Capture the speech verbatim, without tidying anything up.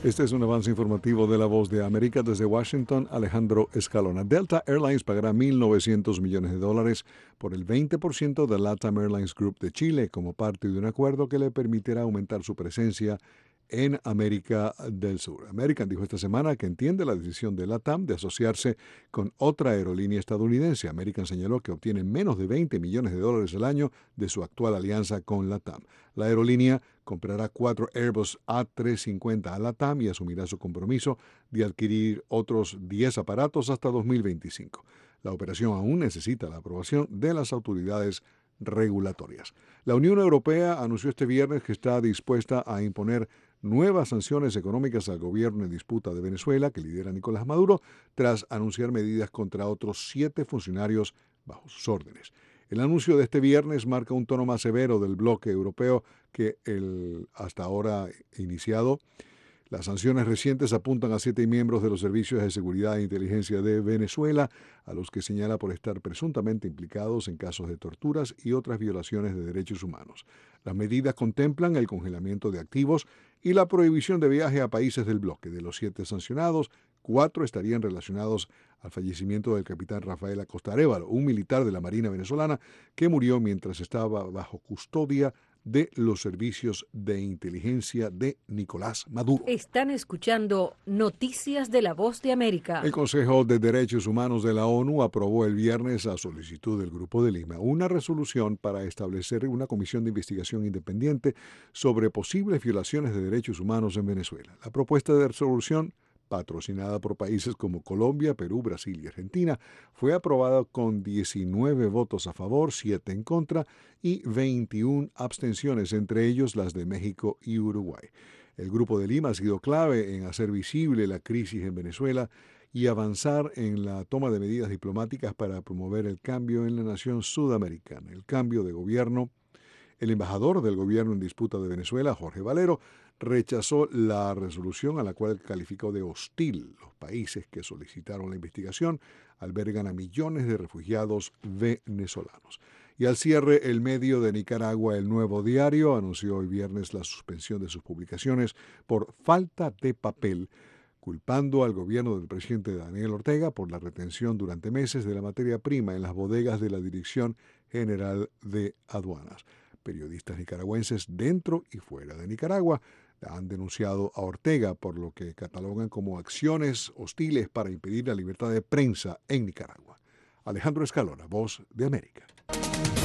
Este es un avance informativo de La Voz de América desde Washington. Alejandro Escalona. Delta Airlines pagará mil novecientos millones de dólares por el veinte por ciento de LATAM Airlines Group de Chile como parte de un acuerdo que le permitirá aumentar su presencia en América del Sur. American dijo esta semana que entiende la decisión de LATAM de asociarse con otra aerolínea estadounidense. American señaló que obtiene menos de veinte millones de dólares al año de su actual alianza con LATAM. La aerolínea comprará cuatro Airbus A trescientos cincuenta a LATAM y asumirá su compromiso de adquirir otros diez aparatos hasta dos mil veinticinco. La operación aún necesita la aprobación de las autoridades regulatorias. La Unión Europea anunció este viernes que está dispuesta a imponer nuevas sanciones económicas al gobierno en disputa de Venezuela, que lidera Nicolás Maduro, tras anunciar medidas contra otros siete funcionarios bajo sus órdenes. El anuncio de este viernes marca un tono más severo del bloque europeo que el hasta ahora iniciado. Las sanciones recientes apuntan a siete miembros de los servicios de seguridad e inteligencia de Venezuela, a los que señala por estar presuntamente implicados en casos de torturas y otras violaciones de derechos humanos. Las medidas contemplan el congelamiento de activos y la prohibición de viaje a países del bloque. De los siete sancionados, cuatro estarían relacionados al fallecimiento del capitán Rafael Acosta Arévalo, un militar de la Marina venezolana que murió mientras estaba bajo custodia de los servicios de inteligencia de Nicolás Maduro. Están escuchando Noticias de la Voz de América. El Consejo de Derechos Humanos de la ONU aprobó el viernes, a solicitud del Grupo de Lima, una resolución para establecer una comisión de investigación independiente sobre posibles violaciones de derechos humanos en Venezuela. La propuesta de resolución, patrocinada por países como Colombia, Perú, Brasil y Argentina, fue aprobada con diecinueve votos a favor, siete en contra y veintiuna abstenciones, entre ellos las de México y Uruguay. El Grupo de Lima ha sido clave en hacer visible la crisis en Venezuela y avanzar en la toma de medidas diplomáticas para promover el cambio en la nación sudamericana, el cambio de gobierno. El embajador del gobierno en disputa de Venezuela, Jorge Valero, rechazó la resolución a la cual calificó de hostil. Los países que solicitaron la investigación albergan a millones de refugiados venezolanos. Y al cierre, el medio de Nicaragua, El Nuevo Diario, anunció hoy viernes la suspensión de sus publicaciones por falta de papel, culpando al gobierno del presidente Daniel Ortega por la retención durante meses de la materia prima en las bodegas de la Dirección General de Aduanas. Periodistas nicaragüenses dentro y fuera de Nicaragua han denunciado a Ortega por lo que catalogan como acciones hostiles para impedir la libertad de prensa en Nicaragua. Alejandro Escalona, Voz de América.